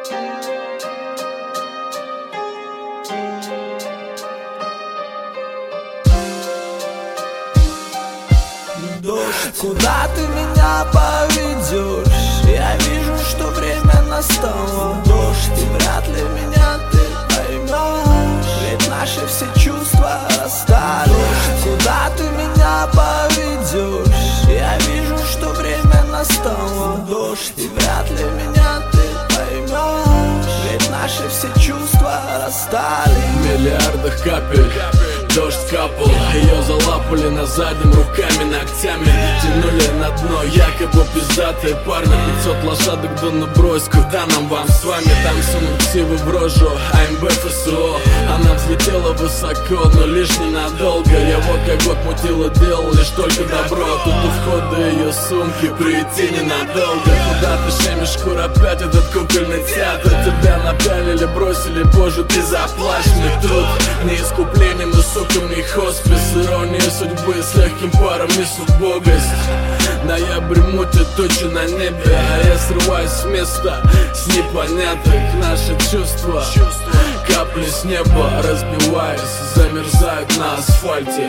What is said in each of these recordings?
Куда ты меня поведешь? Я вижу, что время настало. Дождь, и вряд ли меня ты поймешь, ведь наши все чувства расстались. Куда ты меня поведешь? Я вижу, что время настало. Дождь, и вряд ли меня ты поймешь, ведь наши все чувства расстались. В миллиардах капель дождь капал, ее залапали на заднем руками, ногтями тянули на дно, якобы пиздатые парни. 500 лошадок да набрось, куда нам вам с вами? Там сунут ксивы в рожу, АМБ ФСО. Она взлетела высоко, но лишь ненадолго. Я вот как год мутила, делал лишь только добро. Тут у входа ее сумки, прийти ненадолго. Куда ты шемишь, кур, опять этот кукольный театр? Тебя напялили, бросили, боже, ты заплачь. Мне труд не искуплением, но сука мне хоспис. Ирония судьбы с легким паром несут убогость. Ноябрь мутит тучи на небе, а я срываюсь с места с непонятных. Наши чувства, капли с неба, разбиваясь, замерзают на асфальте.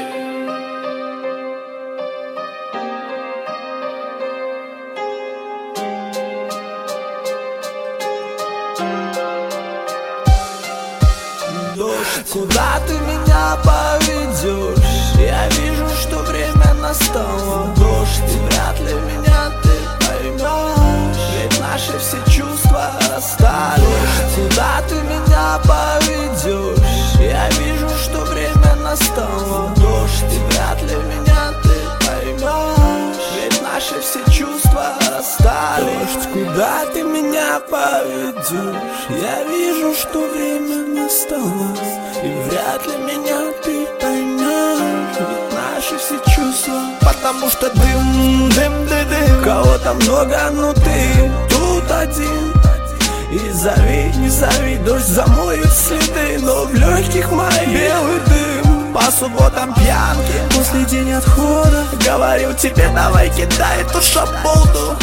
Куда ты меня поведешь? Я вижу, что время настало. Дождь, и вряд ли меня ты поймешь, ведь наши все чувства расстались. Куда ты меня поведешь? Я вижу, что время настало. Дождь, и вряд ли меня ты поймешь, ведь наши все чувства расстались. Дождь, куда ты меня поведешь? Я вижу, что время настало, и вряд ли меня ты поймешь, ведь наши все чувства. Потому что дым, дым, дым, дым. Кого-то много, но ты тут один. И зови, не зови, дождь замоет следы, но в легких моих белый дым. По субботам пьянки, после день отхода, говорил тебе, давай кидай эту шаболду.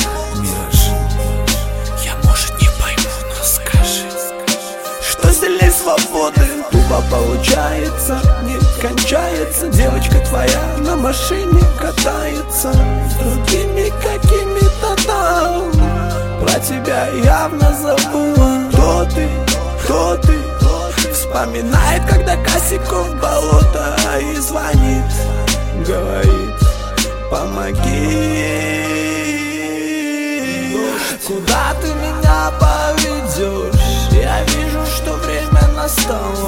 Я, может, не пойму, но скажи, что сильней свободы? Тупо получается, не кончается. Девочка твоя на машине катается с другими какими-то там. Про тебя явно забыла. Кто ты, кто ты? Вспоминает, когда косяком в болото, и звонит, говорит, помоги. Куда ты меня поведешь? Я вижу, что время настало.